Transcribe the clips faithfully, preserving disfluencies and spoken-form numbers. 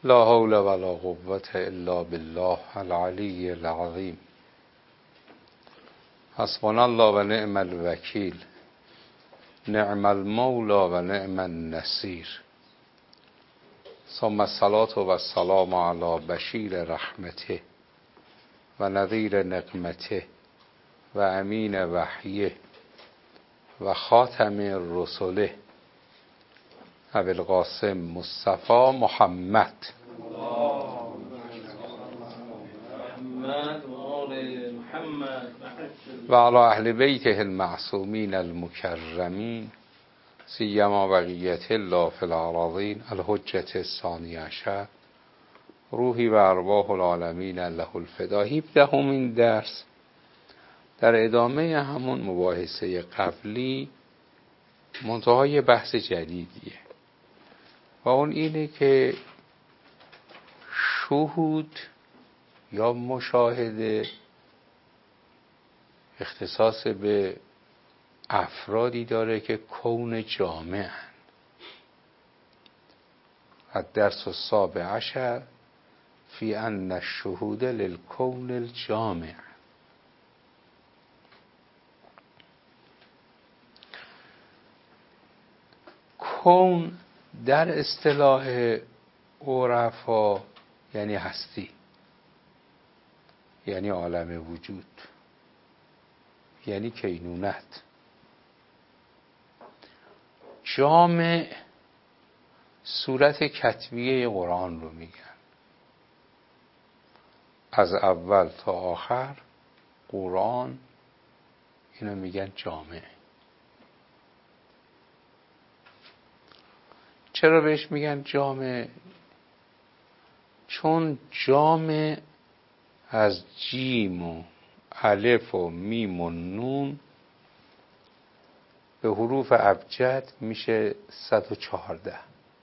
لا حول ولا قوة الا بالله العلی العظیم. حسبنا الله و نعم الوکیل، نعم المولی و نعم النصیر. ثم الصلاة و السلام علی بشیر رحمته و نذیر نقمته و امین وحیه و خاتم رسله ابی القاسم مصطفی محمد و علی اهل بیته المعصومین المکرمین سیما بقیت الله فی الارضین الحجة الثانی عشر روحی و ارواح العالمین له الفدا. هفدهمین درس در ادامه همون مباحثه قبلی، منتهای بحث جدیدیه و اون اینه که شهود یا مشاهده اختصاص به افرادی داره که کون جامع. الدرس السابع عشر فی ان الشهود للکون الجامع. کون در اصطلاح عرفا یعنی هستی، یعنی عالم وجود، یعنی کینونت. جامع صورت کتبیه قرآن رو میگن. از اول تا آخر قرآن اینو میگن جامع. چرا بهش میگن جامع؟ چون جامع از جیم و الف و میم و نون به حروف ابجد میشه صد و چهارده.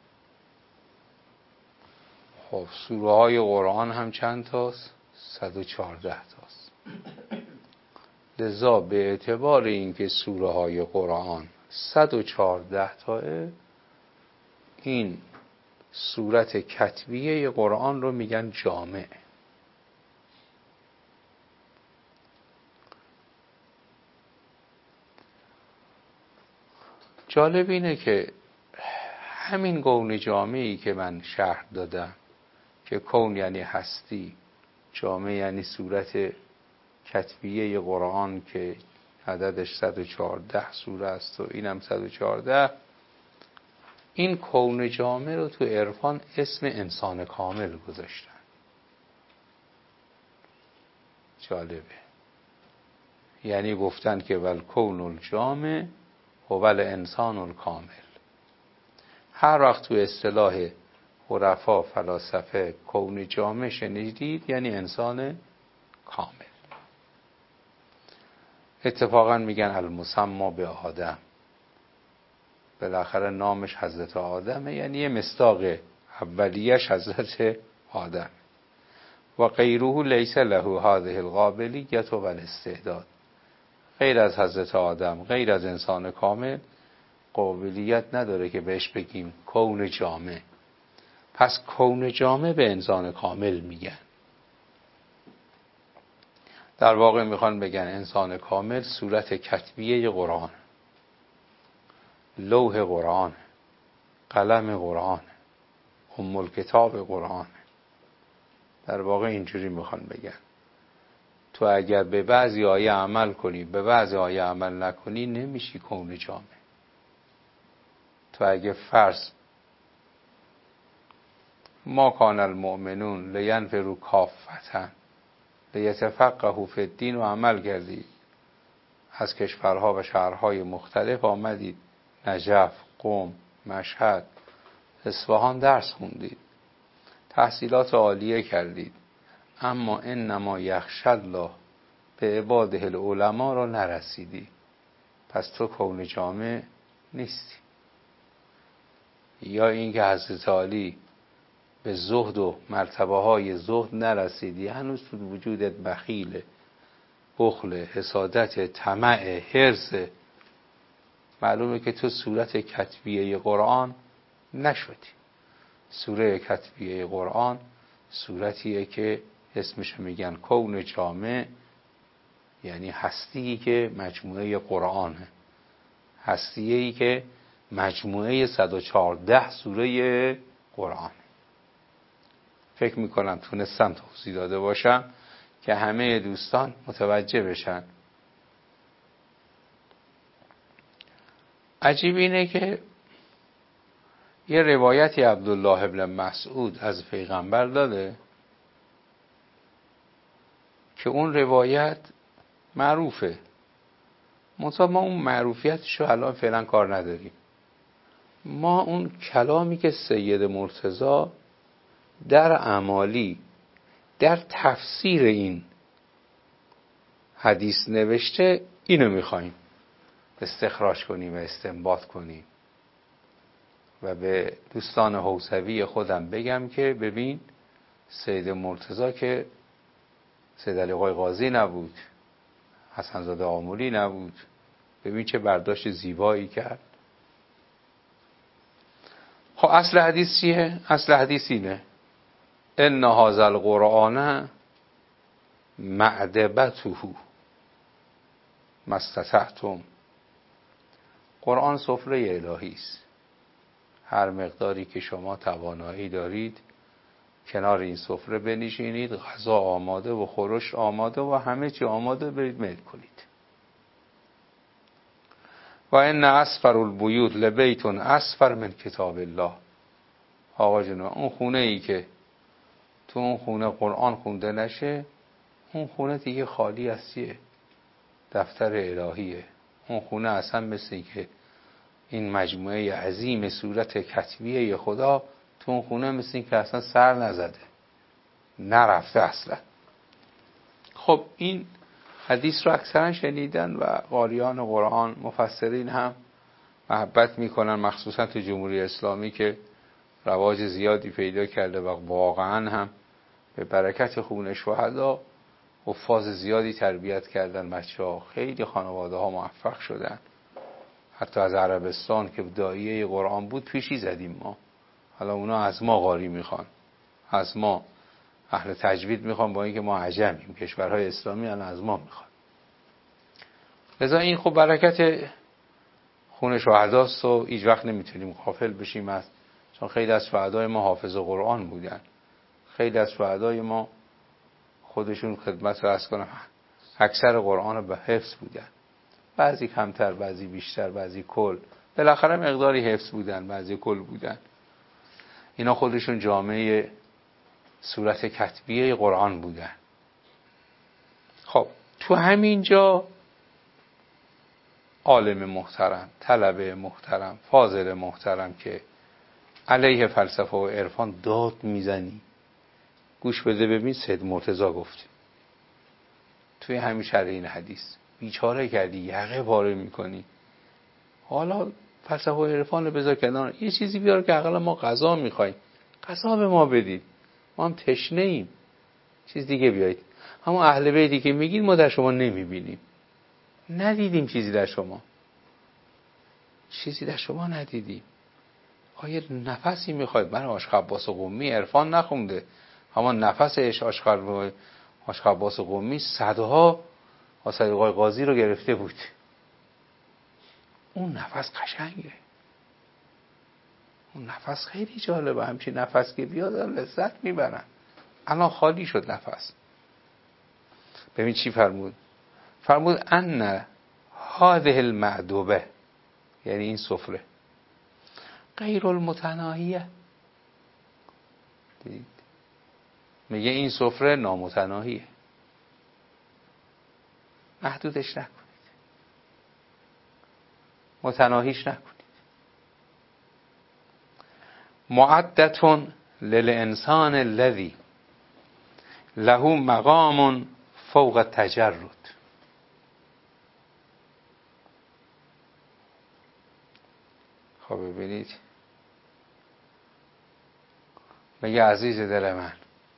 خب سوره های قرآن هم چند تاست؟ صد و چهارده تاست. لذا به اعتبار اینکه سوره های قرآن صد و چهارده تاه، این صورت کتبیه قرآن رو میگن جامع. جالب اینه که همین کون جامعی که من شرح دادم که کون یعنی هستی، جامع یعنی صورت کتبیه قرآن که عددش صد و چهارده سوره است و اینم صد و چهارده، این کون جامع رو تو عرفان اسم انسان کامل گذاشتن. جالبه. یعنی گفتن که ول کون الجامع و ول انسان الکامل. هر وقت تو اصطلاح عرفا فلاسفه کون جامع شنیدید یعنی انسان کامل. اتفاقا میگن المسما به آدم، بالاخره نامش حضرت آدمه، یعنی یه مصداق اولیش حضرت آدم. و غیره لیس له هذه القابلیت و الاستعداد. غیر از حضرت آدم، غیر از انسان کامل، قابلیت نداره که بهش بگیم کون جامع. پس کون جامع به انسان کامل میگن. در واقع میخوان بگن انسان کامل صورت کتبیه قرآن، لوح قرآن، قلم قرآن، ام الکتاب قرآن. در واقع اینجوری میخوان بگن تو اگر به بعضی آیه عمل کنی به بعضی آیه عمل نکنی نمیشی کون جامع. تو اگه فرض ما کان المؤمنون لینفروا کافة لیتفقهوا فی الدین و عمل کردی، از کشورها و شهرهای مختلف آمدید، نجف، قم، مشهد، اصفهان درس خوندید، تحصیلات عالیه کردید، اما انما یخشی الله به عباده العلماء را نرسیدی، پس تو کون جامع نیستی. یا اینکه حضرت علی به زهد و مرتبه های زهد نرسیدی، هنوز تو وجودت بخیل، بخل، حسادت، طمع، حرص، معلومه که تو صورت کتبیه قرآن نشدی. سوره کتبیه قرآن سورتیه که اسمش میگن کون جامع، یعنی هستی که مجموعه قرآنه، هستیه‌ای که مجموعه صد و چهارده سوره قرآن. فکر میکنم تونستم توضیح داده باشم که همه دوستان متوجه بشن. عجیب اینه که یه روایتی عبدالله ابن مسعود از پیغمبر داده که اون روایت معروفه، منتها ما اون معروفیتش رو الان فعلا کار نداریم. ما اون کلامی که سید مرتضی در اعمالی در تفسیر این حدیث نوشته، اینو میخوایم استخراج کنیم و استنباط کنیم و به دوستان حوزوی خودم بگم که ببین سید مرتضی که سید علی آقای قاضی نبود، حسن زاده آملی نبود، ببین چه برداشت زیبایی کرد. خب اصل حدیث چیه؟ اصل حدیث اینه ان هذا القرآن معدبته ما استطعتم. قرآن سفره الهی است، هر مقداری که شما توانایی دارید کنار این سفره بنشینید، غذا آماده و خورش آماده و همه چی آماده، برید میل کنید. و ان اسفر البیوت لبیت اسفر من کتاب الله. آقا جون، اون خونه ای که تو اون خونه قرآن خونده نشه، اون خونه دیگه خالی از چیه؟ دفتر الهیه. اون خونه اصلا مثل این که این مجموعه عظیم صورت کتبیه خدا تو اون خونه مثل این که اصلا سر نزده، نرفته اصلا. خب این حدیث رو اکثرا شنیدن و قاریان قرآن مفسرین هم محبت میکنن، مخصوصا تو جمهوری اسلامی که رواج زیادی پیدا کرده و واقعا هم به برکت خون شهدا حفاظ زیادی تربیت کردن بچه‌ها. خیلی خانواده ها موفق شدن، حتی از عربستان که داعیه قرآن بود پیشی زدیم ما. حالا اونا از ما قاری میخوان، از ما اهل تجوید میخوان، با اینکه ما عجمیم، کشورهای اسلامی الان از ما میخوان. لذا این خب برکت خون شهداست و هیچ وقت نمیتونیم غافل بشیم از، چون خیلی از شهدای ما حافظ قرآن بودن، خیلی از شهدای ما خودشون خدمت رو عرض کنم اکثر قرآن رو به حفظ بودن، بعضی کمتر، بعضی بیشتر، بعضی کل، بالاخره مقداری حفظ بودن، بعضی کل بودن. اینا خودشون جامعه صورت کتبیه قرآن بودن. خب تو همین جا عالم محترم، طلبه محترم، فاضل محترم که علیه فلسفه و عرفان داد میزنی، گوش بده ببین سید مرتضی گفت توی همین شرح این حدیث، بیچاره کردی، یقه پاره میکنی. حالا فلسفه و عرفان رو بذار کنار، یه چیزی بیار که اقلا ما غذا میخوایم، غذا به ما بدید، ما هم تشنه ایم، چیز دیگه بیایید. همون اهل بیتی که میگین ما در شما نمیبینیم، ندیدیم چیزی در شما، چیزی در شما ندیدیم. آیا نفسی میخواید؟ برای عاشق عباس قمی عرفان نخونده، اما نفسش عاشق عباس قمی صدها حسین آقای قاضی رو گرفته بود. اون نفس قشنگه، اون نفس خیلی جالبه، همچین نفس که بیاد لذت میبرن. الان خالی شد نفس. ببین چی فرمود؟ فرمود ان هذه المعدوبه، یعنی این سفره غیر المتناهیه. دید؟ میگه این سفره نامتناهیه، محدودش نکنید، متناهیش نکنید. معدتون للانسان الذی له مقام فوق التجرد. خب ببینید، میگه عزیز دل من،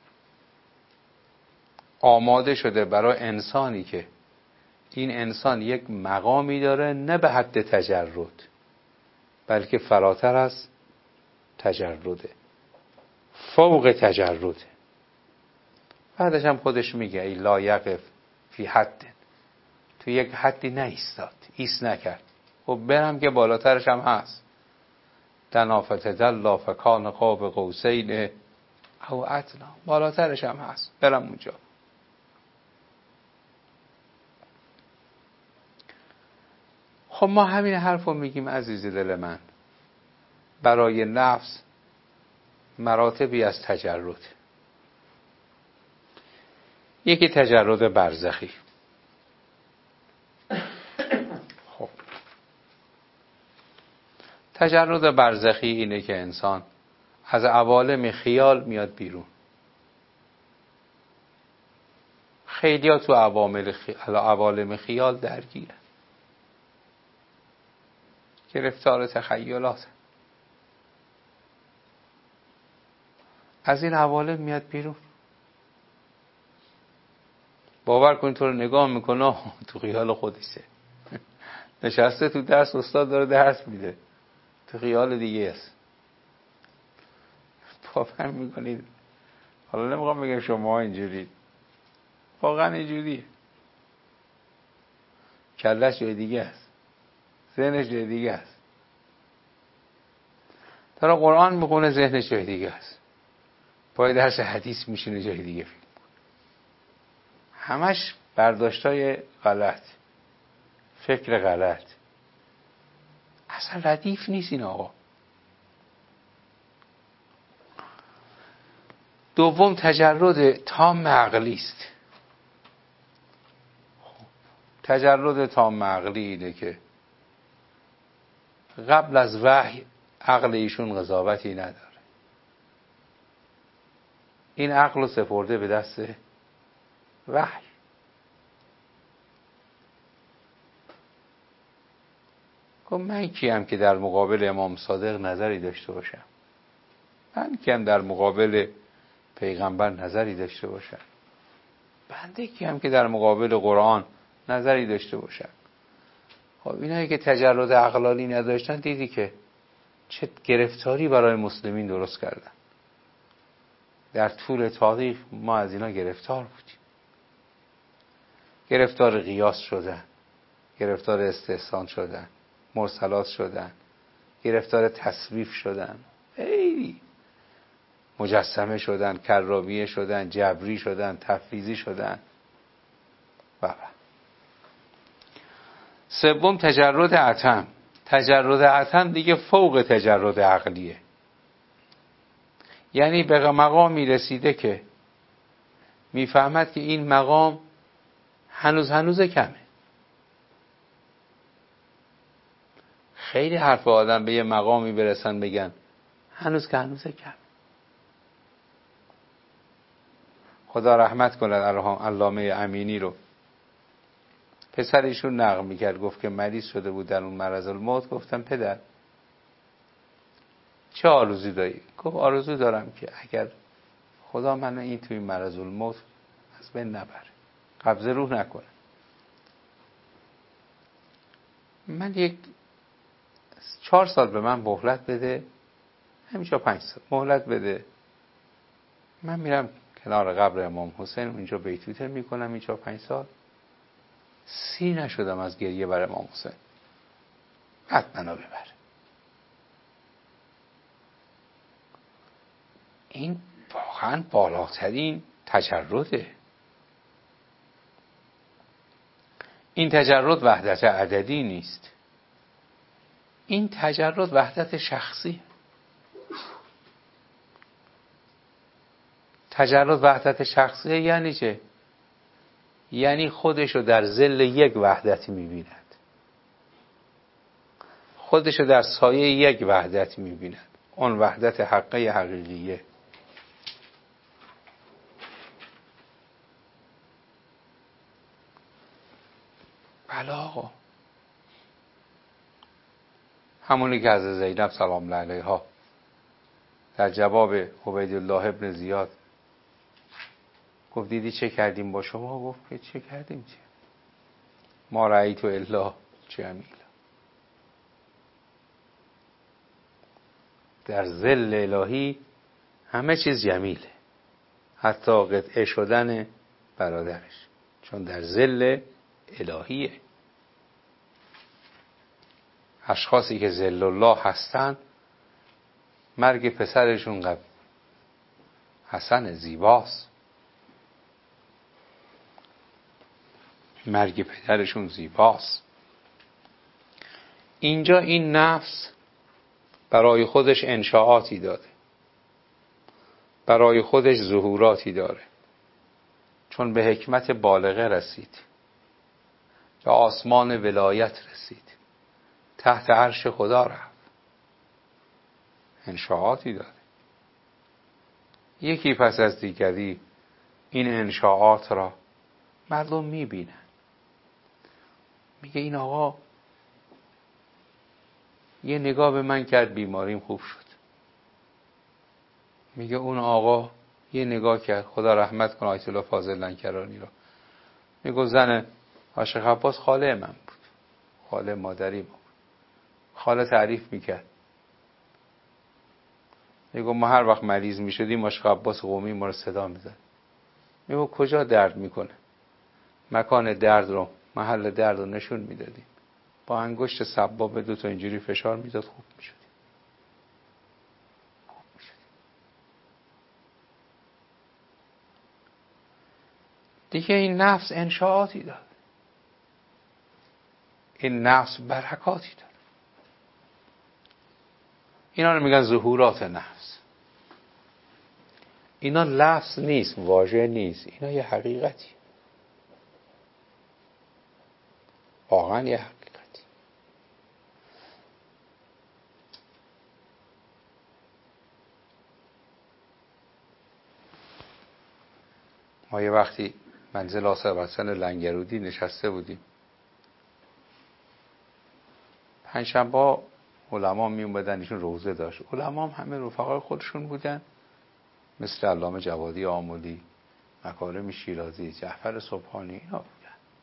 آماده شده برای انسانی که این انسان یک مقامی داره نه به حد تجرد، بلکه فراتر از تجرده. فوق تجرد. بعدش هم خودش میگه ای لا یقف فی حد، تو یک حدی نایستاد، ایست نکرد. خب برم که بالاترش هم هست. دنا فتدلی فکان قاب قوسین او ادنی، بالاترش هم هست، برم اونجا. خب ما همین حرف رو میگیم عزیز دل من. برای نفس مراتبی از تجرد. یکی تجرد برزخی. خب تجرد برزخی اینه که انسان از عوالم خیال میاد بیرون. خیلی ها تو عوامل خیال، عوالم خیال درگیره، گرفتار تخیلات. از این عوالم میاد بیرون. باور کن تو رو نگاه میکنه تو خیال خودشه. نشسته تو درس، استاد داره درس میده، تو خیال دیگه است. باور میکنید؟ حالا نمیخوام بگم شما اینجوری، واقعا اینجوریه. کلش جای دیگه است، ذهنش جای دیگه است. داره قرآن میخونه، ذهنش جای دیگه است. پای درس حدیث میشینه جای دیگه فکر. همش برداشتای غلط، فکر غلط. اصلا ردیف نیست این آقا. دوم تجرد تام عقلی است. تجرد تام عقلی اینه که قبل از وحی عقل ایشون قضاوتی نداره. این عقل رو سپرده به دست وحی. گفت من کیم که در مقابل امام صادق نظری داشته باشم؟ من کیم در مقابل پیغمبر نظری داشته باشم؟ بنده کیم که در مقابل قرآن نظری داشته باشم؟ خب اینایی که تجرد عقلانی نداشتن، دیدی که چه گرفتاری برای مسلمین درست کردن. در طول تاریخ ما از اینا گرفتار بودیم. گرفتار قیاس شدن، گرفتار استحسان شدن، مرسلات شدن، گرفتار تصویف شدن، خیلی مجسمه شدن، کرامیه شدن، جبری شدن، تفویضی شدن و سوم تجرد عتم. تجرد عتم دیگه فوق تجرد عقلیه. یعنی به مقامی رسیده که میفهمد که این مقام هنوز هنوز کمه. خیلی حرف آدم به یه مقامی برسن بگن هنوز که هنوز کم. خدا رحمت کند علامه امینی رو. پسرشون نقل میکرد، گفت که مریض شده بود در اون مرض الموت. گفتم پدر چه آرزویی داری؟ گفت آرزو دارم که اگر خدا منو این توی مرض الموت از بین نبره، قبض روح نکنه. من یک چهار سال به من مهلت بده، همینجا پنج سال مهلت بده، من میرم کنار قبر امام حسین اونجا بیتوته میکنم اینجا پنج سال. سی نشدم از گریه بر امام حسین. حتما منو ببر. این واقعا بالاترین تجرده. این تجرد وحدت عددی نیست، این تجرد وحدت شخصی. تجرد وحدت شخصی یعنی چه؟ یعنی خودشو در ظل یک وحدت میبیند، خودشو در سایه یک وحدت میبیند. اون وحدت حقه حقیقیه. بله آقا، همونی که از زینب سلام الله علیها در جواب عبیدالله ابن زیاد گفت دیدی چه کردیم با شما؟ گفت که چه کردیم؟ چه ما رأیتو الا جمیلا. در ظل الهی همه چیز جمیله، حتی قطعه شدن برادرش، چون در ظل الهیه. اشخاصی که ظل الله هستن مرگ پسرشون قبل حسن زیباست، مرگ پدرشون زیباست. اینجا این نفس برای خودش انشاءاتی داره، برای خودش ظهوراتی داره، چون به حکمت بالغه رسید، به آسمان ولایت رسید، تحت عرش خدا رفت، انشاءاتی داره. یکی پس از دیگری این انشاءات را مردم میبینن. میگه این آقا یه نگاه به من کرد بیماریم خوب شد. میگه اون آقا یه نگاه کرد، خدا رحمت کنه آیت الله فاضل لنکرانی را، میگه زن عاشق عباس خاله من بود، خاله مادری ما بود. خاله تعریف میکرد، میگه ما هر وقت مریض میشدیم عاشق عباس قومی ما رو صدا میزد. میگه کجا درد میکنه، مکان درد رو، محل درد رو نشون میدادیم، با انگشت سبابه دو تا اینجوری فشار میداد، خوب میشدیم. خوب میشدیم. دیگه این نفس انشاءاتی داره، این نفس برکاتی داره. اینا رو میگن ظهورات نفس. اینا لفظ نیست، واژه نیست، اینا یه حقیقتی، واقعا یه حقیقتی. ما یه وقتی منزل آصف حسن لنگرودی نشسته بودیم، پنجشنبه علما می اومدن، ایشون روزه داشت، علما هم همه رفقای خودشون بودن، مثل علامه جوادی آملی، مکارم شیرازی، جعفر سبحانی، اینا بودن.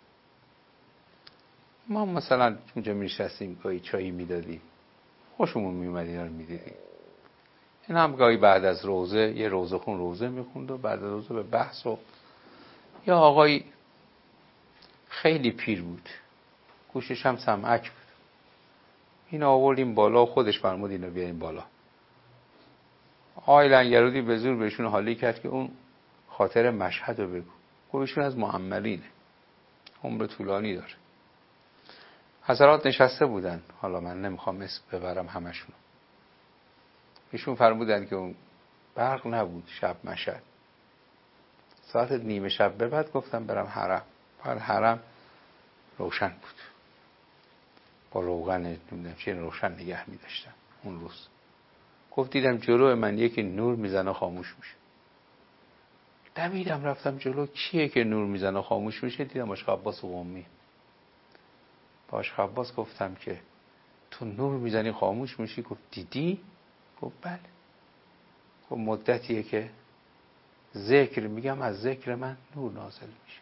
ما مثلا اونجا می نشستیم، گاهی چایی می دادیم، خوشمون می اومد اینا رو می دیدیم. این هم گاهی بعد از روزه یه روزه خون روزه می خوند و بعد از روزه به بحث. و یا آقای خیلی پیر بود، گوشش هم سمعک بود، این آوردیم بالا و خودش فرمود اینو بیاریم بالا. آقای لنگرودی به زور بهشون حالی کرد که اون خاطر مشهد رو بگو. گوشون از معمرینه، عمر طولانی داره. حضرات نشسته بودن، حالا من نمیخوام اسم ببرم همشون. ایشون فرمودن که اون برق نبود شب مشهد، ساعت نیمه شب به بعد گفتم برم حرم. بعد حرم روشن بود، با روغن نمیدونم چه روشن نگه می‌داشتن اون روز. گفت دیدم جلو من یکی نور میزنه خاموش میشه. دویدم رفتم جلو، کیه که نور میزنه خاموش میشه؟ دیدم عاشق عباس قمی. با عاشق عباس گفتم که تو نور میزنی خاموش میشی؟ گفت دیدی؟ گفت بله. گفت مدتیه که ذکر میگم، از ذکر من نور نازل میشه.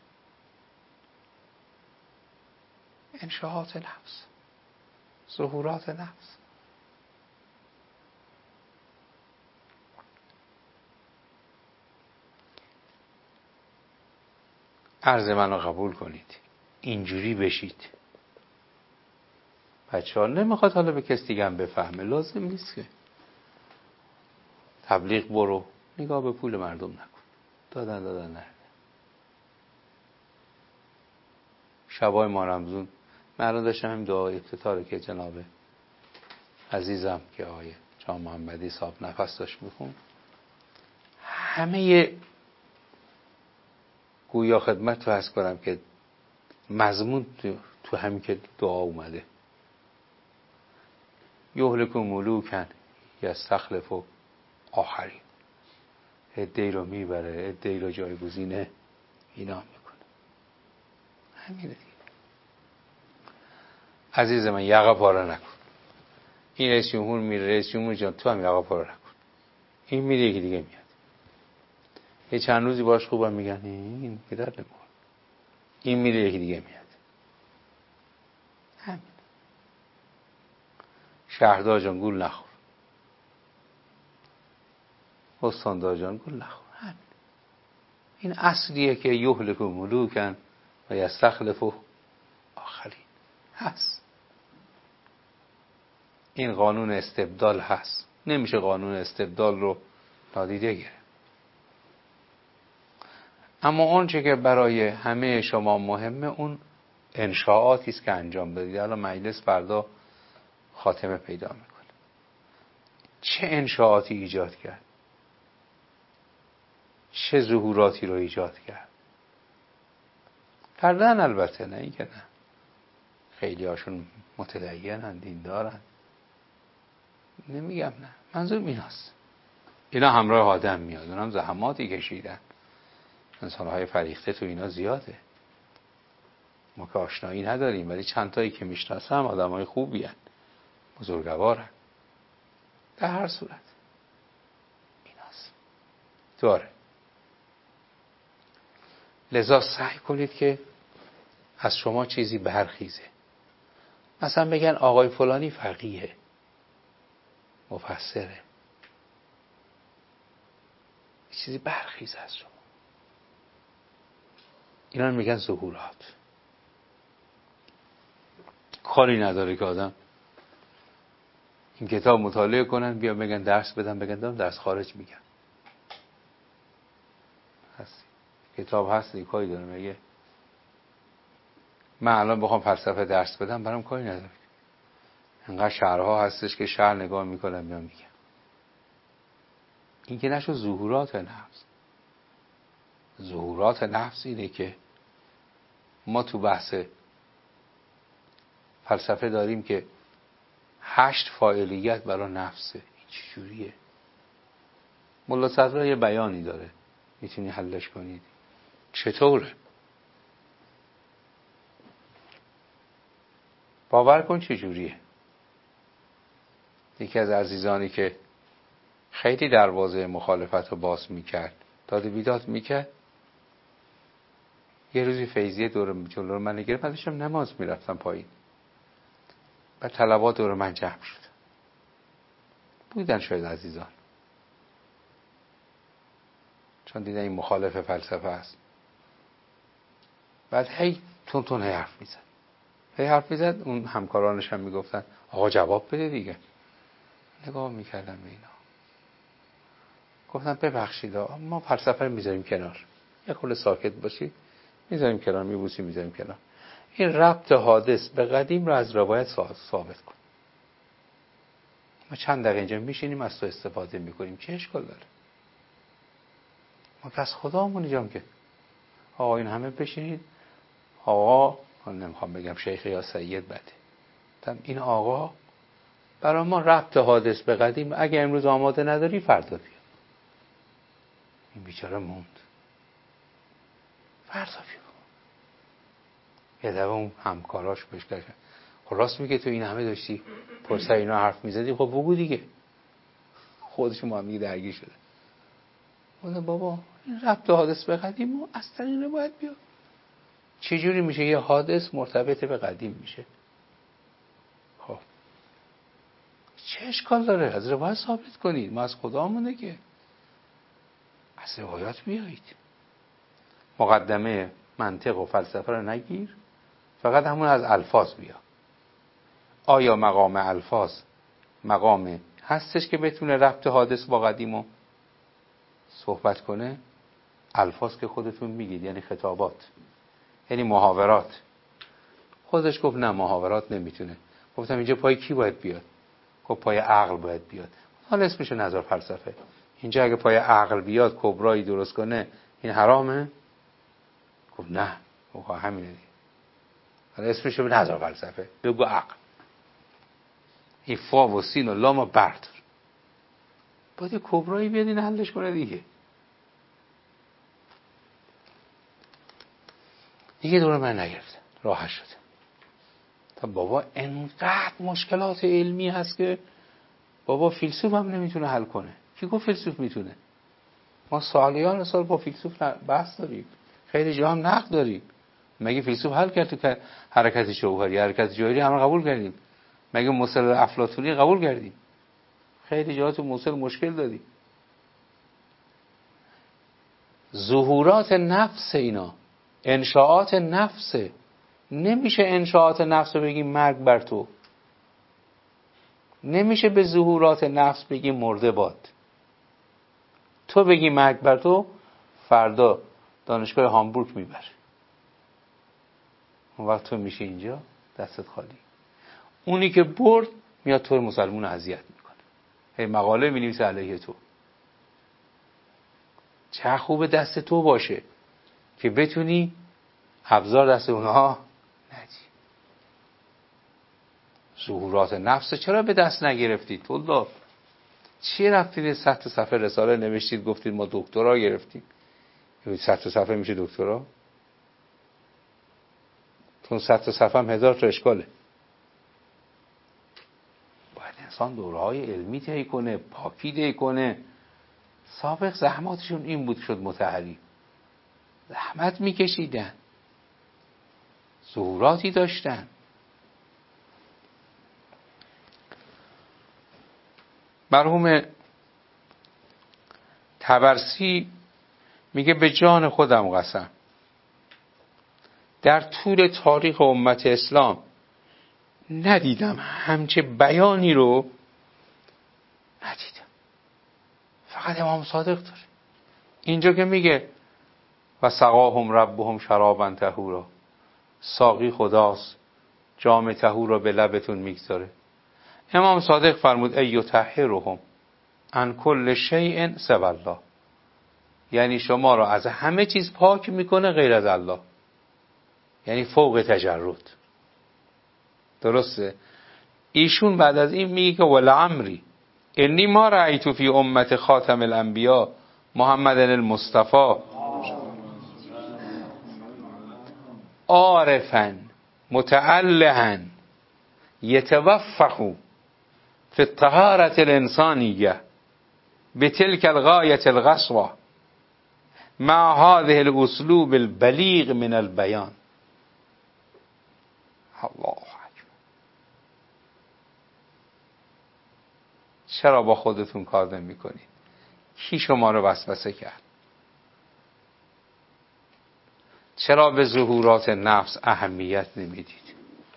انشاءات نفس، ظهورات نفس. عرض منو قبول کنید، اینجوری بشید. بچه ها نمیخواد حالا به کسی دیگه هم بفهمه، لازم نیست که تبلیغ برو نگاه به پول مردم نکن، دادن دادن نرده. شبای ما رمزون من داشتم این دعای افتتار که جناب عزیزم که آقای جان محمدی صاحب نفس داشت میخون، همه گویا خدمت رو هست کنم که مضمون تو, تو همین که دعا اومده، یهلک ملوکن یستخلف آخرین، عده‌ای رو میبره عده‌ای رو جایگزینه اینا میکنه. همینه دیگه. عزیز من یقه پاره نکن. این رئیس جمهور میره، رئیس جمهور جان تو هم یقه پاره نکن. این میره یکی دیگه میاد، یه چند روزی باش خوبم میگن این پدر نمیخوره، این میره یکی دیگه میاد. همین. شهردار جان گول نخور. استاندار جان گل نخور. این اصلیه که یهلک ملوکن و یستخلف آخرین هست. این قانون استبدال هست، نمیشه قانون استبدال رو نادیده گرفت. اما اون چه که برای همه شما مهمه اون انشاءاتی است که انجام بدید. حالا مجلس فردا خاتمه پیدا میکنه. چه انشاءاتی ایجاد کرد، چه ظهوراتی رو ایجاد کرد. کردن البته، نه اینکه نه، خیلی هاشون متدینن، دیندارن، نمیگم نه، منظور ایناست. اینا همراه آدم میاد، اونم زحماتی کشیدن، انسانهای فریخته تو اینا زیاده. ما که آشنایی نداریم، ولی چند تایی که میشناسم آدمای خوبی هن، بزرگوارن. در هر صورت ایناست داره. لذا سعی کنید که از شما چیزی برخیزه. مثلا بگن آقای فلانی فقیه، مفسره، چیزی برخیزه از شما. اینا میگن ظهورات. کاری نداره که آدم این کتاب مطالعه کنن، بیا بگن درس بدن، بگن دارم درس خارج میگم. هست کتاب هست، این کاری داره. میگه من الان بخوام فلسفه درس بدم، برام کاری نداره. انقدر شهرها هستش که شهر نگاه میکنم میام میگم. این که نشو ظهورات نفس. ظهورات نفس اینه که ما تو بحث فلسفه داریم که هشت فاعلیت برای نفسه. این چجوریه؟ ملا صدرا یه بیانی داره، میتونی حلش کنید. چطوره؟ باور کن چجوریه. یکی از عزیزانی که خیلی دروازه مخالفت رو باز میکرد، داد بیداد میکرد، یه روزی فیضیه دور جلو من نگرفت، من داشتم نماز میرفتم پایین، بعد طلبات دور من جمع شد، بودن شاید عزیزان، چون دیدن این مخالف فلسفه است. بعد هی تون تون هی حرف میزد هی حرف میزد اون همکارانش هم میگفتن آقا جواب بده دیگه. نگاه میکردم به اینا، گفتم ببخشید ما فلسفه رو میذاریم کنار، یه خورده ساکت باشید، میذاریم کنار، میبوسیم میذاریم کنار. این ربط حادث به قدیم رو از روایت ثابت کن. ما چند دقیقه اینجا میشینیم از تو استفاده میکنیم، چه اشکال داره؟ ما که از خدامون اینجام که آقا این همه بشینید، آقا من نمیخوام بگم شیخ یا سید بده، این آقا برای ما ربط حادث به قدیم، اگه امروز آماده نداری فردا بیا. این بیچاره موند، فردا بیا. یه دفعه اون همکاراش بهش گفتن خلاص میگه تو این همه داشتی پرسر اینا حرف میزدی، خب بگو دیگه. خودشون با هم دیگه درگیر شده. گفتم بابا این ربط حادث به قدیم اصلا اینو باید بیا. چجوری میشه یه حادث مرتبط به قدیم میشه؟ خب چه اشکال داره؟ از روایت ثابت کنید، ما از خدا مونده که از روایات بیایید. مقدمه منطق و فلسفه رو نگیر، فقط همون از الفاظ بیا. آیا مقام الفاظ مقام هستش که بتونه ربط حادث با قدیمو صحبت کنه؟ الفاظ که خودتون میگید، یعنی خطابات، یعنی محاورات. خودش گفت نه محاورات نمیتونه. گفتم اینجا پای کی باید بیاد؟ گفت پای عقل باید بیاد. حالا اسمشه نظر فلسفه. اینجا اگه پای عقل بیاد کبرایی درست کنه این حرامه؟ گفت نه. گفت همینه دیگه. حالا اسمشه نظر فلسفه، بگو عقل. این فا و سین و لام و بردار، باید یه کبرایی بیاد این حلش کنه دیگه. دیگه دور من نگرفته، راحت شده. تا بابا انقدر مشکلات علمی هست که بابا فیلسوف هم نمیتونه حل کنه. کی گفت فیلسوف میتونه؟ ما سالیان سال با فیلسوف بحث داریم، خیلی جا هم نقد داریم. مگه فیلسوف حل کرد تو حرکت جوهری؟ حرکت جوهری همه قبول کردیم. مگه مسئله افلاطونی قبول کردیم؟ خیلی جا تو مسئله مشکل دادیم. ظهورات نفس، اینا انشاءات نفسه. نمیشه انشاءات نفس رو بگی مرگ بر تو، نمیشه به ظهورات نفس بگی مرده باد. تو بگی مرگ بر تو، فردا دانشگاه هامبورگ میبره، اون وقت تو میشه اینجا دستت خالی. اونی که برد میاد تو مسلمون اذیت میکنه، هی مقاله مینویسه علیه تو. چه خوبه دست تو باشه که بتونی ابزار دست اونها ندی. ظهورات نفس چرا به دست نگرفتید؟ طلاب چی رفتید صد صفحه رساله نوشتید گفتید ما دکترا گرفتیم؟ صد صفحه میشه دکترا؟ تو صد صفحه هم هزار تا اشکاله. باید انسان دوره‌های علمی طی کنه، پاکی طی کنه. سابق زحماتشون این بود شد متحری، زحمت میکشیدن، ظهوراتی داشتن. مرحوم طبرسی میگه به جان خودم قسم در طول تاریخ امت اسلام ندیدم همچه بیانی رو، ندیدم. فقط امام صادق داره. اینجا که میگه و سقاهم ربهم شرابا طهورا، ساقی خداست، جام طهور رو به لبتون میگذاره. امام صادق فرمود ای طهرهم عن کل شیء سوی الله، یعنی شما رو از همه چیز پاک میکنه غیر از الله، یعنی فوق تجرد. درسته؟ ایشون بعد از این میگه که ولعمری انی ما رأیت فی امت خاتم الانبیاء محمد المصطفى عارفا متعلها یتوفق فی الطهارة الانسانیه بتلك الغایة القصوى مع هذه الاسلوب البلیغ من البیان. الله اکبر. چرا با خودتون کار نمی کنید؟ کی شما رو وسوسه کرد؟ چرا به ظهورات نفس اهمیت نمیدید؟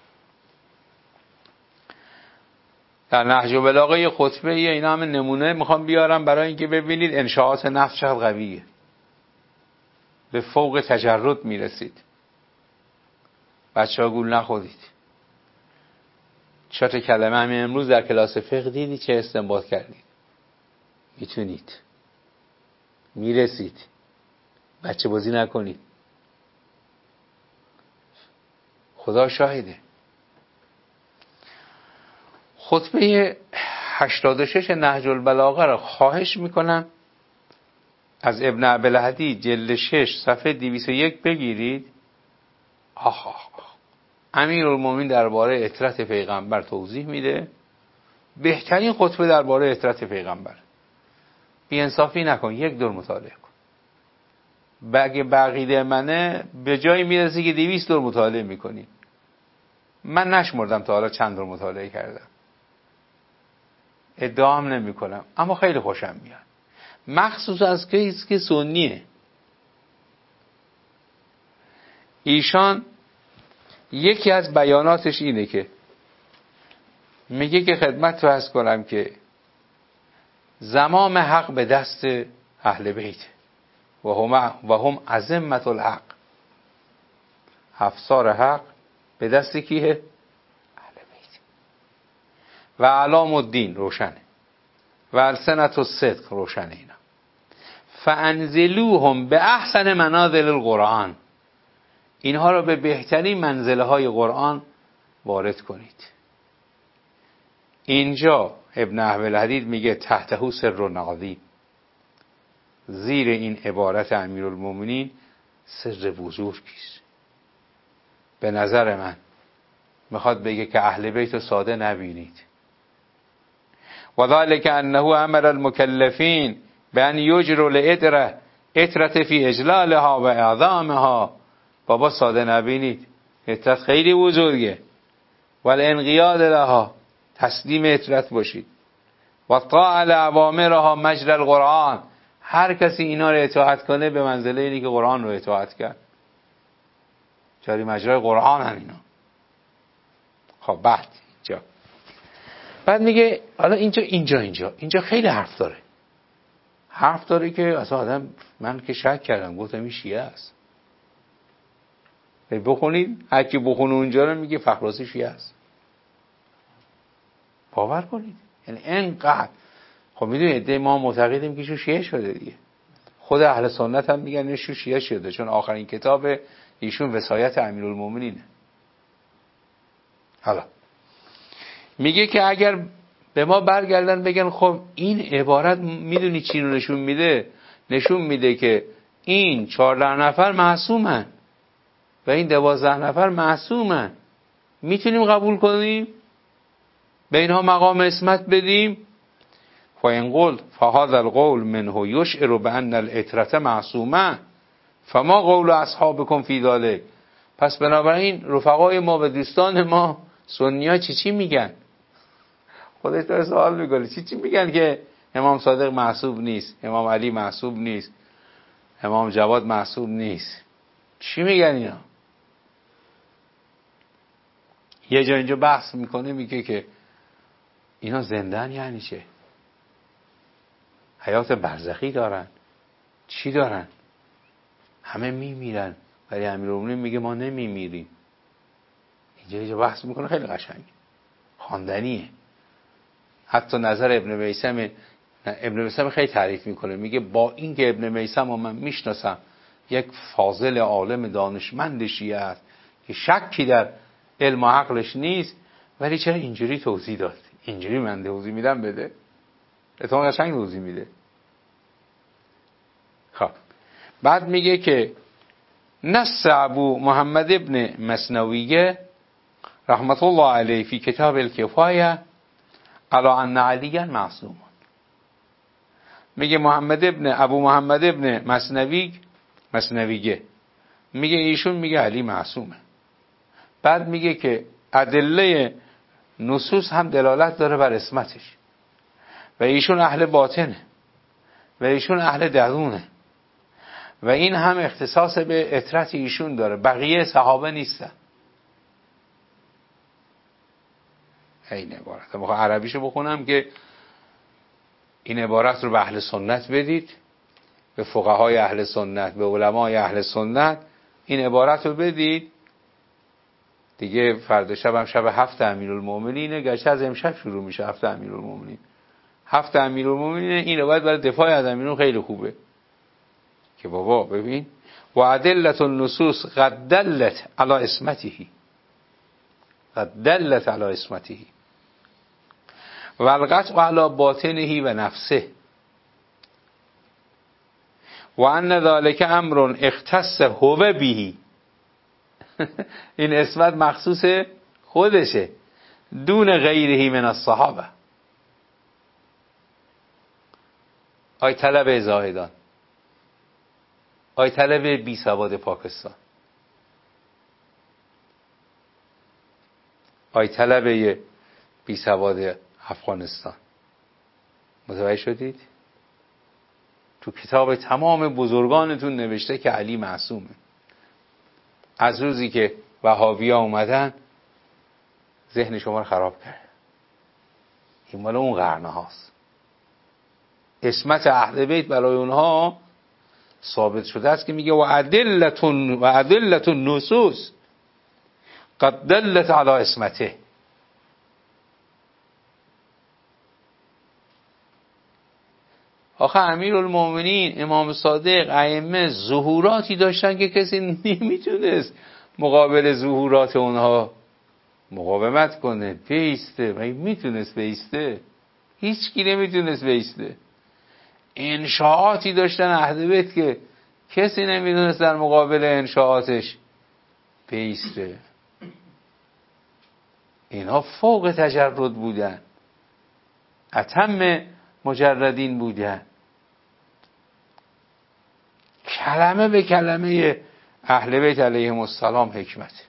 در نهج البلاغه یه خطبه اینا هم نمونه میخوام بیارم برای اینکه ببینید انشاءات نفس چقدر قویه. به فوق تجرد میرسید. بچه ها گول نخورید. چهار تا کلمه همین امروز در کلاس فقه دیدی چه استنباط کردید. میتونید، میرسید. بچه بازی نکنید. خدا شاهده. خطبه هشتاد و شش نهج البلاغه را خواهش میکنم از ابن ابی‌الهدی جلد شش صفحه دویست و یک بگیرید. آخ آخ آخ. امیرالمومنین درباره عترت پیغمبر توضیح میده. بهترین خطبه درباره عترت پیغمبر. بی انصافی نکن، یک دور مطالعه کن. بگه بقیده منه به جایی میرسی که دویست دور مطالعه میکنی. من نشمردم تا حالا چند دور مطالعه کردم، ادعا هم نمی کنم، اما خیلی خوشم میاد، مخصوص از کسی که سنیه. ایشان یکی از بیاناتش اینه که میگه که خدمت رو عرض کنم که زمام حق به دست اهل بیت و هم و هم ازمت الحق، افسار حق به دست کیه؟ اهل بیت. و اعلام الدین روشنه و السنت الصدق روشنه. اینا فانزلوهم به احسن منازل القرآن، اینها رو به بهترین منزله های قرآن وارد کنید. اینجا ابن ابی‌الهدی میگه تحته سر عظیم، زیر این عبارت امیرالمومنین سر بزرگیست. به نظر من میخواد بگه که اهل بیت ساده نبینید. و ذلک انه امر المکلفین بان یجروا العطره عطرة فی اجلالها و اعظامها. بابا ساده نبینید، عطرت خیلی بزرگه. و الانقیاد لها، تسلیم عطرت باشید. و طاعة اوامرها مجرى القرآن، هر کسی اینا رو اطاعت کنه به منزله اینی که قرآن رو اطاعت کرد. جاری مجرای قرآن هم اینا. خب بعد اینجا بعد میگه حالا اینجا اینجا اینجا اینجا خیلی حرف داره. حرف داره که اصلا آدم، من که شک کردم گفتم این شیعه است. بخونید هر کی بخونه اونجا رو میگه فخررازی شیعه است. باور کنید. یعنی اینقدر. خب میدونید عده ما معتقدیم که شو شیعه شده دیگه. خود اهل سنت هم میگن ایشون شیعه شده، چون آخرین کتاب ایشون وصایت امیرالمومنینه. حالا میگه که اگر به ما برگردن بگن خب این عبارت میدونی چی رو نشون میده؟ نشون میده که این چهارده نفر معصومن و این دوازده نفر معصومن، میتونیم قبول کنیم به اینها مقام عصمت بدیم؟ فإن قلت فهذا القول منه يشعر بأن العترة معصومة فما قول اصحابكم فی ذلک. پس بنابراین رفقای ما و دوستان ما سنی‌ها چی چی میگن؟ خودش داره سوال میکنه چی چی میگن که امام صادق معصوم نیست، امام علی معصوم نیست، امام جواد معصوم نیست؟ چی میگن اینا؟ یه جا اینجا بحث میکنه، میگه که اینا زندن یعنی چه؟ حیات برزخی دارن؟ چی دارن؟ همه میمیرن ولی امیرالمومنین میگه ما نمیمیریم. اینجا اینجا بحث میکنه، خیلی قشنگه، خواندنیه. حتی نظر ابن میثم، ابن میثم خیلی تعریف میکنه، میگه با این که ابن میثم رو من میشناسم یک فاضل عالم دانشمند شیعه است که شکی در علم و عقلش نیست، ولی چرا اینجوری توضیح داد؟ اینجوری من توضیح میدم بده؟ اتفاقا قشنگ توضیح میده. خب بعد میگه که نص ابو محمد ابن مثنویه رحمت الله علیه فی کتاب الکفایه علی ان علی معصوم. میگه محمد ابن ابو محمد ابن مثنوی مثنویه میگه ایشون میگه علی معصومه. بعد میگه که ادله نصوص هم دلالت داره بر عصمتش و ایشون اهل باطنه و ایشون اهل درونه و این هم اختصاص به عترت ایشون داره، بقیه صحابه نیستن. این عبارت میخوام عربیشو بخونم که این عبارت رو به اهل سنت بدید، به فقهای اهل سنت، به علمای اهل سنت این عبارت رو بدید دیگه. فردا شب هم شب هفت امیرالمومنینه، گرچه از امشب شروع میشه هفت امیرالمومنین. هفت امیرالمومنینه، این روایت برای دفاع از امیرون خیلی خوبه که بابا ببین و ادلت النصوص قد دلت علی عصمته قد دلت علی عصمته و القطع علی باطنه و نفسه و ان ذلک امر اختص هو به. این عصمت مخصوص خودشه دون غیره من الصحابه. آی طلب زاهدان، آی طلب بی سواد پاکستان، آی طلب بی سواد افغانستان، متوجه شدید؟ تو کتاب تمام بزرگانتون نوشته که علی معصومه. از روزی که وهابی‌ها اومدن ذهن شما رو خراب کرد. این مال اون قرنه هاست. عصمت اهل بیت برای اونها ثابت شده است که میگه و ادلتون و ادلت النصوص قد دلت علی عصمته. آخه امیرالمومنین امام صادق ائمه ظهوراتی داشتن که کسی نمیتونست مقابل ظهورات اونها مقاومت کنه، بیسته. مگه میتونست بیسته؟ هیچ کی نمیتونست بیسته. انشاءاتی داشتن اهل بیت که کسی نمیدونست در مقابل انشاءاتش بیسته. اینها فوق تجرد بودن، اتم مجردین بودن. کلمه به کلمه اهل بیت علیهم السلام حکمت.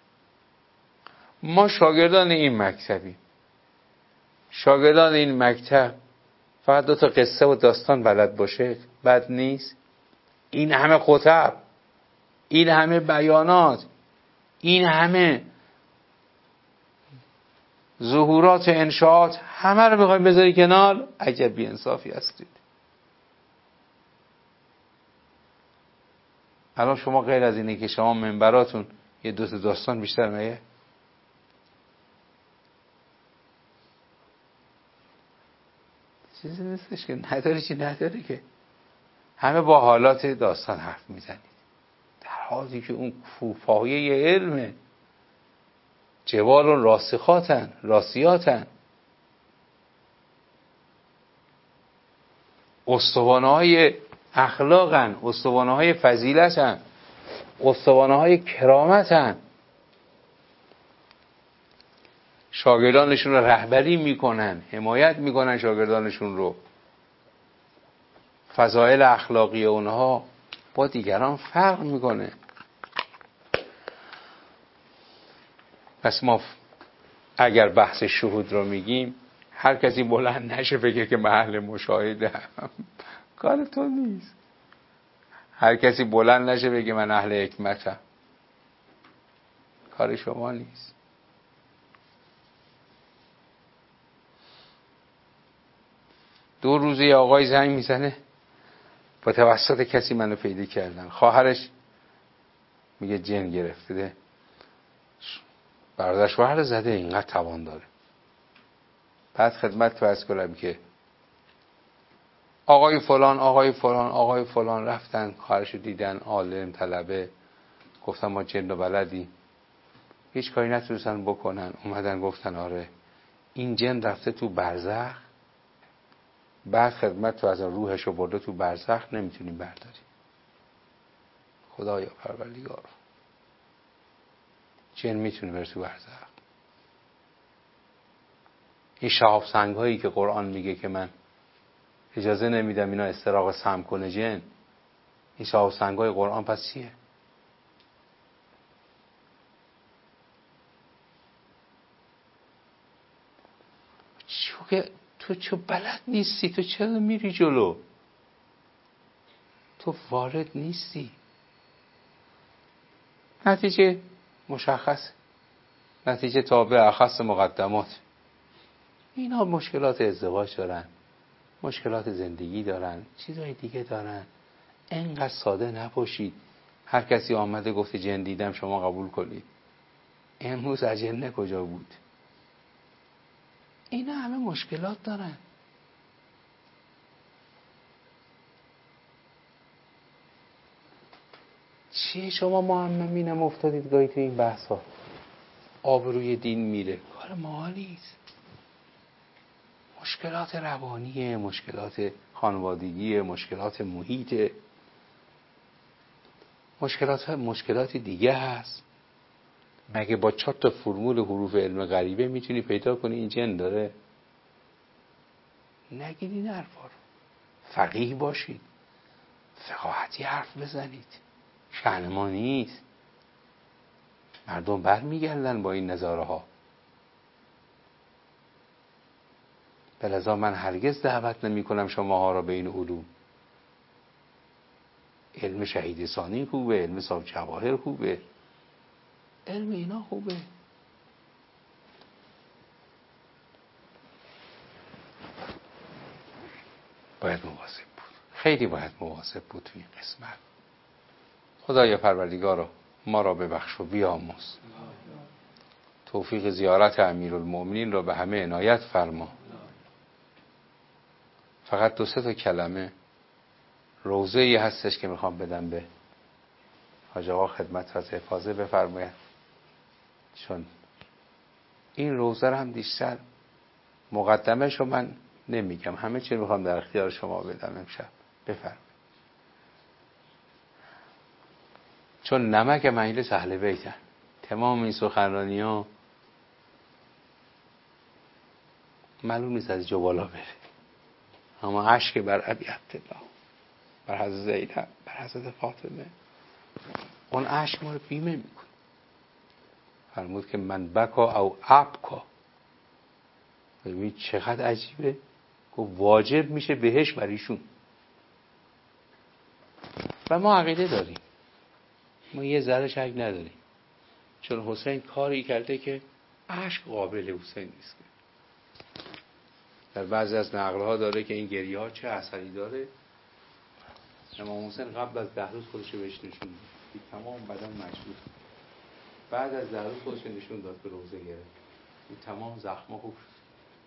ما شاگردان این مکتبیم، شاگردان این مکتب فقط دو تا قصه و داستان بلد باشه بد نیست. این همه خطب، این همه بیانات، این همه ظهورات انشاءات، همه رو بخواید بذاری کنار، عجب بی انصافی هستید. الان شما غیر از اینه که شما منبراتون یه دو تا داستان بیشتر میگه، چیزی نیستش که نداره، چی نداره که همه با حالات داستان حرف میزنید، در حالی که اون کوپایه علمه. جبال راسخاتن، راسیاتن، استوانه های اخلاقن، استوانه های فضیلتن، استوانه های کرامتن. شاگردانشون رو رهبری میکنن، حمایت میکنن شاگردانشون رو. فضائل اخلاقی اونها با دیگران فرق میکنه. پس ما اگر بحث شهود رو میگیم، هر کسی بلند نشه بگه که محل مشاهده هم. کار تو نیست. هر کسی بلند نشه بگه من اهل حکمتم، کار شما نیست. دو روزه یه آقای زنگ میزنه، با توسط کسی منو پیدا کردن، خواهرش میگه جن گرفته، برادر شوهر زده، اینقدر توان داره. بعد خدمت تو عرض کنم که آقای فلان آقای فلان آقای فلان رفتن خواهرشو دیدن، عالم طلبه، گفتن ما جن و بلدی، هیچ کاری نتونستن بکنن. اومدن گفتن آره این جن رفته تو برزخ، بعد خدمت تو از روحشو برده تو برزخ، نمیتونیم برداریم. خدایا پروردگار، جن میتونه بره تو برزخ؟ این شهاب سنگ هایی که قرآن میگه که من اجازه نمیدم اینا استراق سم کنه جن، این شهاب سنگ های قرآن پس چیه؟ چون که تو چه بلد نیستی، تو چرا میری جلو؟ تو وارد نیستی. نتیجه مشخص، نتیجه تابع اخص مقدمات. اینا مشکلات ازدواج دارن، مشکلات زندگی دارن، چیزهای دیگه دارن. انقدر ساده نباشید هر کسی آمده گفته جن دیدم شما قبول کنید. امروز اجنه کجا بود؟ اینا همه مشکلات دارن. چیه شما معممینم افتادید گاهی تو این بحث ها؟ آبروی دین میره، کار ما نیست. مشکلات روانیه، مشکلات خانوادگیه، مشکلات محیطه، مشکلات مشکلات دیگه هست. مگه با چهار تا فرمول حروف علم غریبه میتونی پیدا کنی این جن داره؟ نگید این حرفا رو. فقیه باشید، فقاهتی حرف بزنید، شأن ما نیست. مردم برمیگردن با این نظاره ها. بلذا من هرگز دعوت نمی کنم شماها را به این علوم. علم شهید ثانی خوبه، علم صاحب جواهر خوبه، علم اینا خوبه. باید مواظب بود، خیلی باید مواظب بود تو این قسمت. خدایا پروردگارا ما را ببخش و بیامرز. توفیق زیارت امیرالمومنین را به همه عنایت فرما. فقط دو سه تا کلمه روزه ای هستش که میخوام بدم به حاج آقا خدمت از حفاظه بفرماید، چون این روزه رو هم دیشتر مقدمش رو من نمیگم، همه چی میخوام در اختیار شما بدم امشب. بفرمایید. چون نمک مجلس اهل بیتن، تمام این سخنرانی ها معلوم نیست از جو بالا بره، اما عشق بر ابی عبدالله، بر حضرت زینب، بر حضرت فاطمه، اون عشق ما رو بیمه میکنه. فرمود که من بکا او ابکا. ببین چقدر عجیبه، گفت واجب میشه بهش بر ایشون. و ما عقیده داریم، ما یه ذره شک نداریم، چون حسین کاری کرده که عشق قابل حسین نیست. در بعضی از نقل‌ها داره که این گریه ها چه اثری داره. امام حسین قبل از ده روز خودش رو بهش نشون داد، تمام بدن مشلول. بعد از ده روز خودش رو نشون داد به روزه گرفت، این تمام زخم‌ها خوب شد.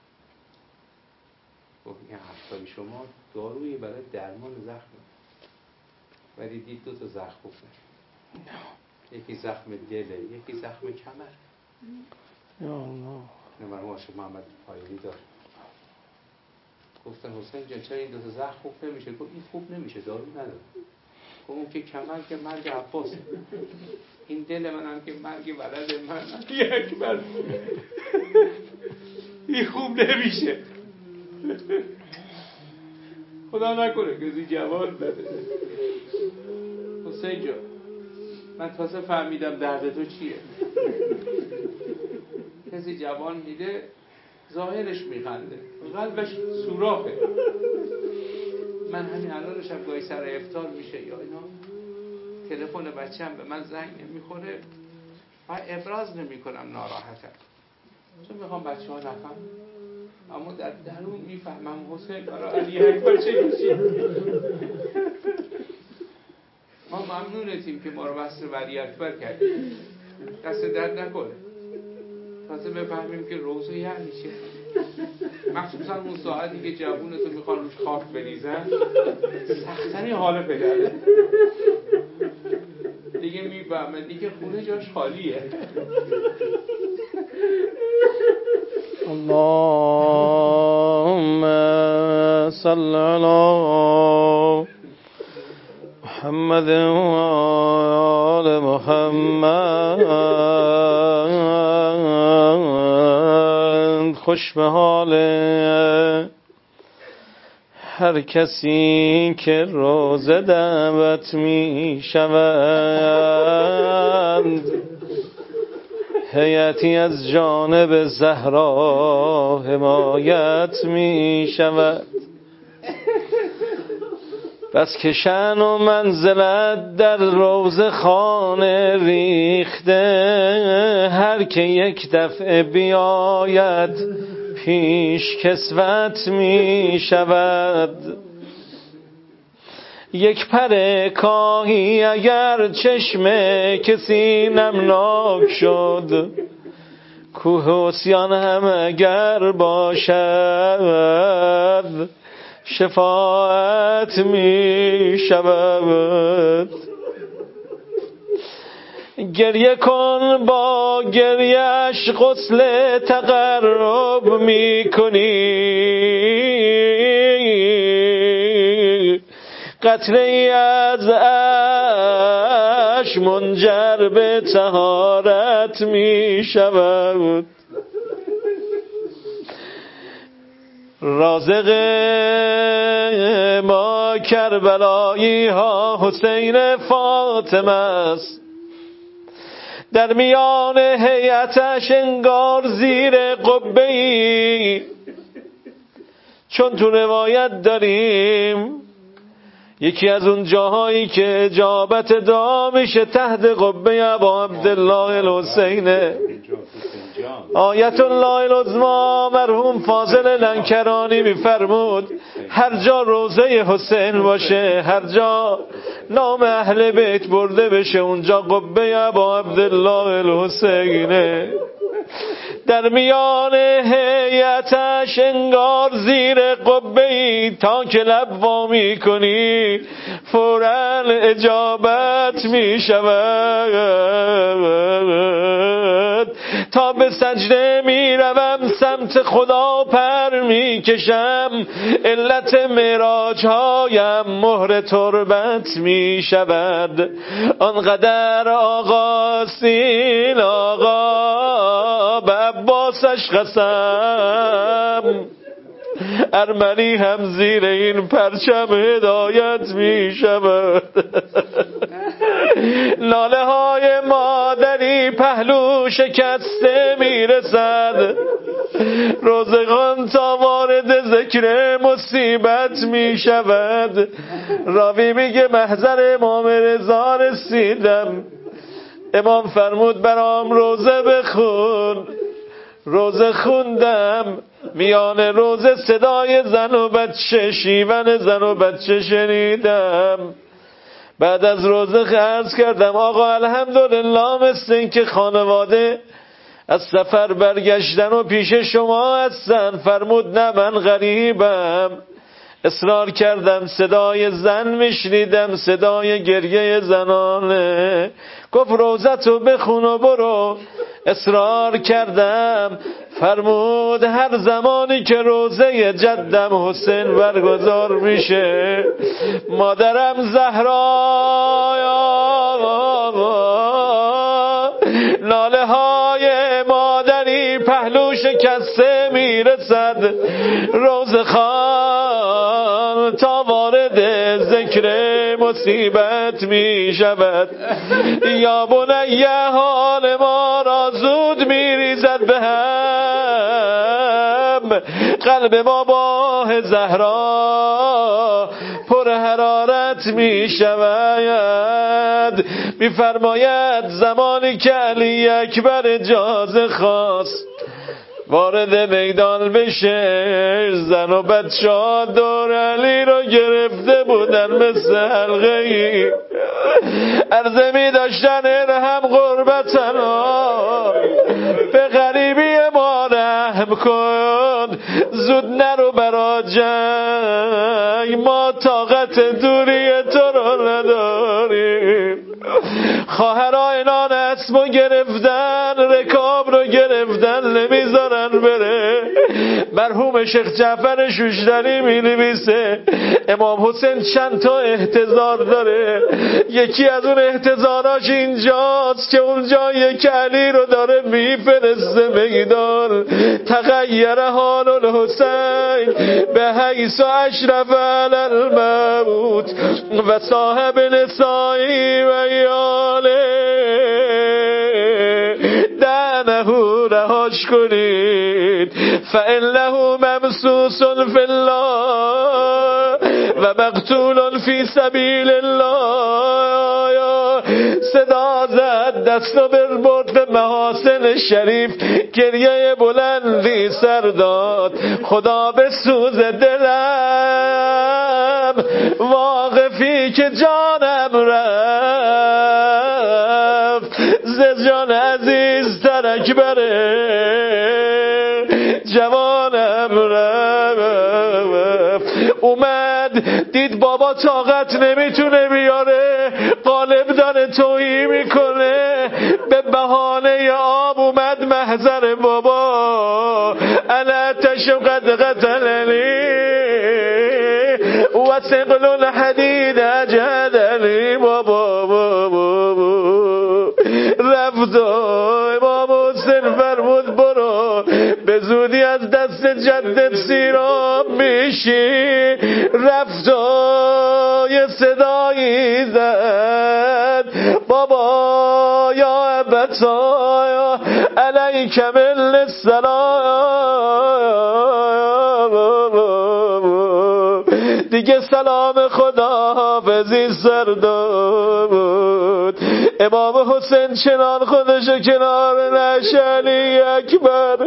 گفت این حرفای شما دارویی برای درمان زخم، ولی دید دو تا زخم خوب نشد. یکی زخم دله، یکی زخم کمر. یا الله. نه مرحوم عاشق محمد پایینی داره. گفتن حسین جان چرا این دو تا زخم خوب نمیشه؟ گفت این خوب نمیشه، دارو نداره. گفت اون که کمر که مرگ عباسه، این دل من هم که مرگ ولد من علی اکبر، این خوب نمیشه. خدا نکنه کسی جوان بده. حسین جان من تازه فهمیدم درد تو چیه. کسی جوان میده ظاهرش میخنده، قلبش سوراخه. من همین الان شب گاهی سر افطار میشه یا اینا تلفن بچه‌م به من زنگ نمیخوره و ابراز نمیکنم ناراحتم، چون میخوام بچه ها نفهم، اما در درون میفهمم حسین برای علی اکبر چه کشید. ما ممنونتیم که ما رو وصل ولی اکبر کردیم، دست درد نکنه. تازه بفهمیم که روزه یعنی چه، مخصوصا اون ساعتی که جوونتو میخوان روش خاک بریزن، سختنی حال پدره دیگه میفهمه دیگه خونه جاش خالیه. اللهم صل علی محمد و آل محمد. خوش به حال هر کسی که روزه دعوت می شوند، هیئتی از جانب زهرا حمایت می شود. بس که شأن و منزلت در روزه خانه ریخته، هر که یک دفعه بیاید پیش کسوت می شود. یک پر کاهی اگر چشم کسی نمناک شد، کوه عصیان هم اگر باشد شفاعت می شود. گریه کن با گریهش غسل تقرب می کنی، قطره ای از اشک منجر به طهارت می شود. رازق ما کربلایی ها حسین فاطمه است، در میان هیئتش انگار زیر قبه‌ای، چون تو روایت داریم یکی از اون جاهایی که اجابت دعا میشه تحت قبه ابا عبدالله الحسین آیت الله العظما مرحوم فاضل لنکرانی میفرمود هر جا روزه حسین باشه، هر جا نام اهل بیت برده بشه، اونجا قبه ابا عبدالله الحسینه. در میان هیئتش انگار زیر قبه‌ای، تا که لب وا می‌کنی فوراً اجابت می‌شود. تا به سجده میروم سمت خدا پر میکشم، علت معراج هایم مهر تربت میشود. آنقدر آقا سین آقا به عباسش قسم، ارمنی هم زیر این پرچم هدایت می شود. ناله های مادری مادری پهلو شکسته میرسد. روزگان تا وارد ذکر مصیبت میشود. راوی میگه محضر امام رضا رسیدم، امام فرمود برام روزه بخون. روزه خوندم، میان روزه صدای زن و بچه، شیون زن و بچه شنیدم. بعد از روزه عرض کردم آقا الحمدلله، مثل این که خانواده از سفر برگشتن و پیش شما هستن. فرمود نه من غریبم. اصرار کردم، صدای زن میشنیدم، صدای گریه زنانه. گفت روزتو بخون و برو. اصرار کردم، فرمود هر زمانی که روزه جدم حسین برگزار میشه، مادرم زهرا ناله های مادری پهلو شکسته میرسد. روزه خان تا وارد ذکر مصیبت میشود. یا بنیه حال ما را زود میریزد به هم، قلب ما با زهرا پر حرارت میشود. میفرماید زمانی که علی اکبر اجازه خواست وارد میدان بشه، زن و بچه ها دور علی رو گرفته بودن مثل حلقه ای. عرضه می داشتن ارحم غربتنا، به غریبی ما رحم کن، زود نرو برا جنگ، ما طاقت دوری تو رو نداریم. خواهرها اینان اسمو گرفتن، رکاب رو گرفتن، نمیذارن بره. مرحوم شیخ جعفر شوشتری می نویسه امام حسین چند تا احتضار داره. یکی از اون احتضاراش اینجاست که اونجا یک علی رو داره میفرسته میدان. تغییر حال الحسین به حیث اشرف علی الموت و صاحب نسائی و یاله، دعنه رهاش کنید فإنه ممسوس فی الله و مقتول فی سبیل الله. صدا زد، دستو بربرد به محاسن شریف، گریه بلندی سر داد. خدا به سوز دلم واقفی که جانم رفت، ز جان عزیز تر اکبره جوانم رفت. اومد دید بابا طاقت نمیتونه بیاره، قالب داره تویی میکنه، به بهانه آب اومد محضر بابا. الا تشم قد قتلنی و ثقل الحدید اجهدنی. بابا بابا رفت امام حسین فرمود برو، به زودی از دست جدت سیراب میشی. رفت یه صدایی زد بابا یا ابتا علیک من السلام. دیگه سلام خدا حافظی سر داد. امام حسین چنان خودشو کنار نش علی اکبر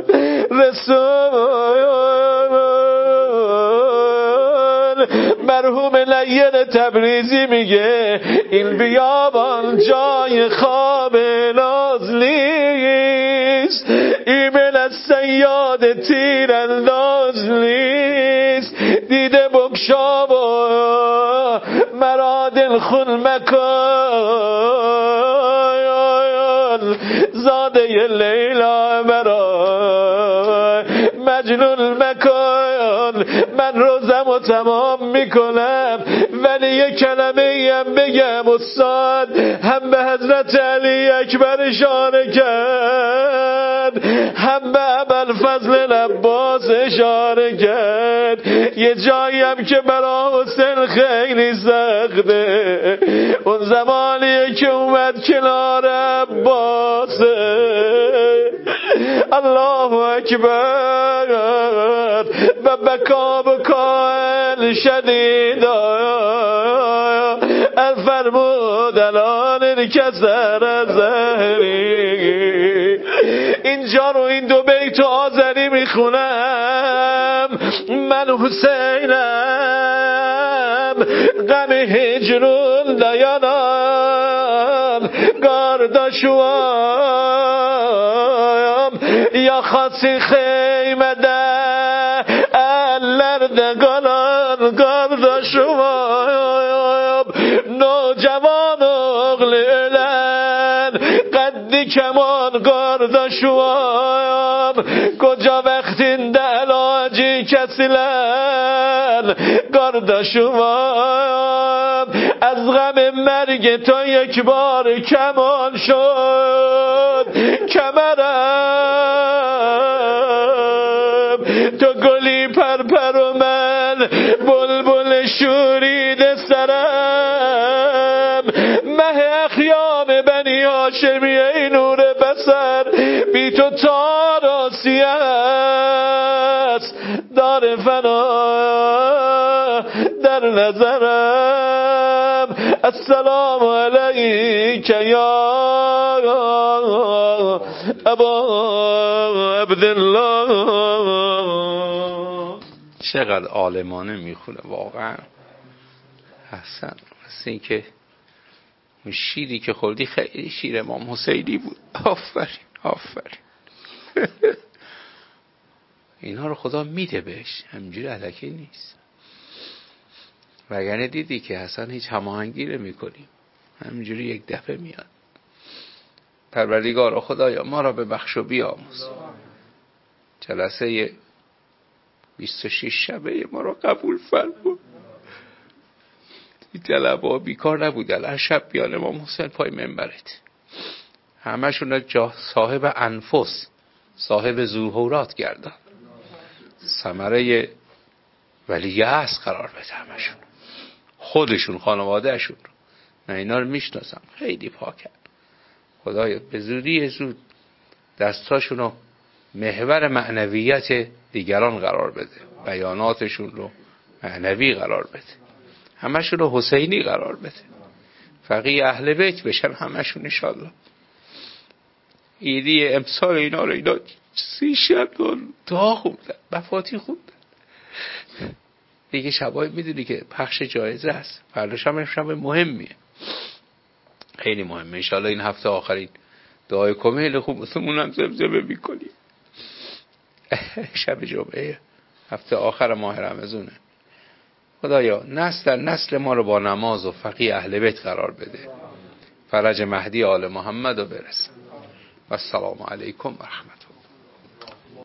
رسول. مرحوم لین تبریزی میگه این بیابان جای خواب ناز نیست، ایمن از سیاد تیر انداز نیست. دیده بکشا و مرا دل خون مکن، زاده لیلا مرا مجنون مکن. من روزم و تمام میکنم ولی یک کلمه ایم بگم استاد. هم به حضرت علی اکبر اشاره کرد، هم به ابوالفضل عباس اشاره کرد. یه جایی هم که برای حسین خیلی سخته، اون زمانیه که اومد کنار عباس الله اکبر و بکا بکا شدید فرمود الان انکسر زهری. اینجا رو این دو بیت آذری میخونم. من حسینم غم هجرون دیانم گارداشوام یا خاصی خیمه ده الردگانان گارداشوام نوجوان اغلیلن قدی کمان گارداشوام کجا وقتین دلاجی کسیلن گارداشوام از غم مرگ تو یک بار کمان شد کمرم تو گلی پرپر و من بلبل شورید سرم مه اخیام بنی هاشمی ای نور بصر بی تو تاراسی است دار فنا در نظرم. السلام علیک یا ابا عبدالله. چقدر عالمانه میخونه واقعا. حسن مثل این که اون شیری که خوردی خیلی شیر امام حسینی بود. آفرین آفرین. اینا رو خدا میده بهش، همینجوری الکی نیست. وگرنه دیدی که حسن هیچ هماهنگی نمی‌کنیم، همینجوری یک دفعه میاد. پروردگار خدایا ما را ببخش و بیامرز. جلسه بیست و شش شبه ما را قبول فرما. این طلبا بیکار نبودن، هر شب بیان امام حسین پای منبرت. همشون جا صاحب انفس، صاحب ظهورات گردن، ثمره ولی یأس قرار بده همشون، خودشون خانوادهشون رو. من اینا رو میشناسم، خیلی پاکن. خدایا به زودی زود دستاشون رو محور معنویت دیگران قرار بده، بیاناتشون رو معنوی قرار بده، همشون رو حسینی قرار بده، فقیه اهل بیت بشن همشون انشالله. ایدی امسال اینا رو اینا سی شب دعا خوندن، مفاتی خوندن. دیگه شبای میدونی که پخش جایزه است، فردا شب شب مهمیه، خیلی مهمه. انشالله این هفته آخرین دعای کمیل خوب مثلمون هم زمزمه میکنیم. شب جمعه هفته آخر ماه رمضونه. خدایا نسل در نسل ما رو با نماز و فقیه اهل بیت قرار بده، فرج مهدی آل محمد رو برسن. و السلام علیکم و رحمت الله.